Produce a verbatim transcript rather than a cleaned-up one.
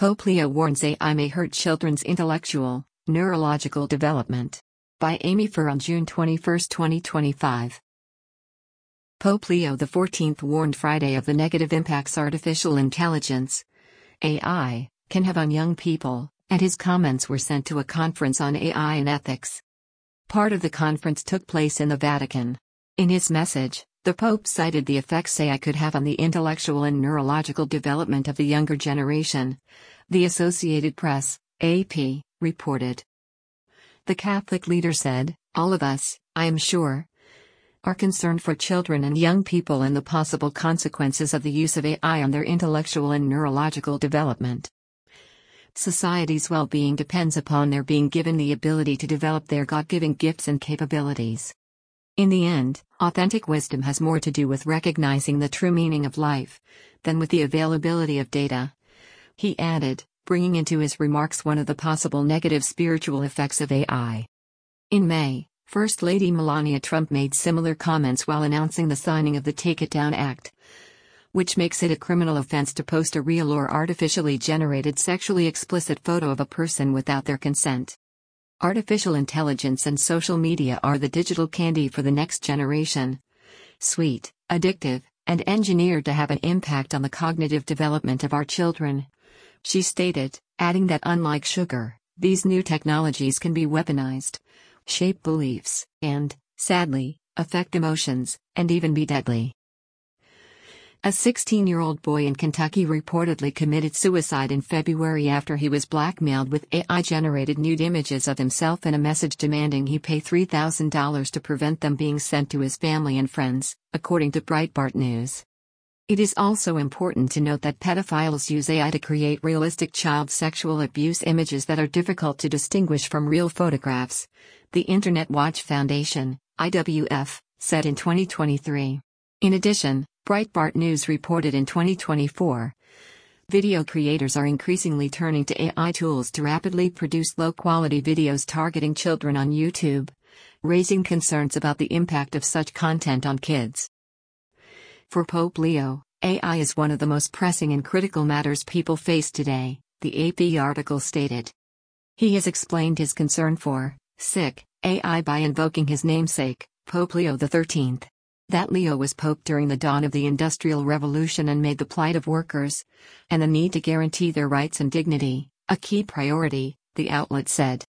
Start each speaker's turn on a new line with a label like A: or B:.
A: Pope Leo warns A I may hurt children's intellectual, neurological development. By Amy Furr on June twenty-first, twenty twenty-five. Pope Leo the fourteenth warned Friday of the negative impacts artificial intelligence, A I, can have on young people, and his comments were sent to a conference on A I and ethics. Part of the conference took place in the Vatican. In his message, the Pope cited the effects A I could have on the intellectual and neurological development of the younger generation. The Associated Press, A P, reported. The Catholic leader said, "All of us, I am sure, are concerned for children and young people and the possible consequences of the use of A I on their intellectual and neurological development. Society's well-being depends upon their being given the ability to develop their God-given gifts and capabilities. In the end, authentic wisdom has more to do with recognizing the true meaning of life than with the availability of data." He added, bringing into his remarks one of the possible negative spiritual effects of A I. In May, First Lady Melania Trump made similar comments while announcing the signing of the Take It Down Act, which makes it a criminal offense to post a real or artificially generated sexually explicit photo of a person without their consent. Artificial intelligence and social media are the digital candy for the next generation. Sweet, addictive, and engineered to have an impact on the cognitive development of our children, she stated, adding that unlike sugar, these new technologies can be weaponized, shape beliefs, and, sadly, affect emotions, and even be deadly. A sixteen-year-old boy in Kentucky reportedly committed suicide in February after he was blackmailed with A I-generated nude images of himself and a message demanding he pay three thousand dollars to prevent them being sent to his family and friends, according to Breitbart News. It is also important to note that pedophiles use A I to create realistic child sexual abuse images that are difficult to distinguish from real photographs, the Internet Watch Foundation, I W F, said in twenty twenty-three. In addition, Breitbart News reported in twenty twenty-four, video creators are increasingly turning to A I tools to rapidly produce low-quality videos targeting children on YouTube, raising concerns about the impact of such content on kids. For Pope Leo, A I is one of the most pressing and critical matters people face today, the A P article stated. He has explained his concern for sick A I by invoking his namesake, Pope Leo the thirteenth. That Leo was Pope during the dawn of the Industrial Revolution and made the plight of workers, and the need to guarantee their rights and dignity, a key priority, the outlet said.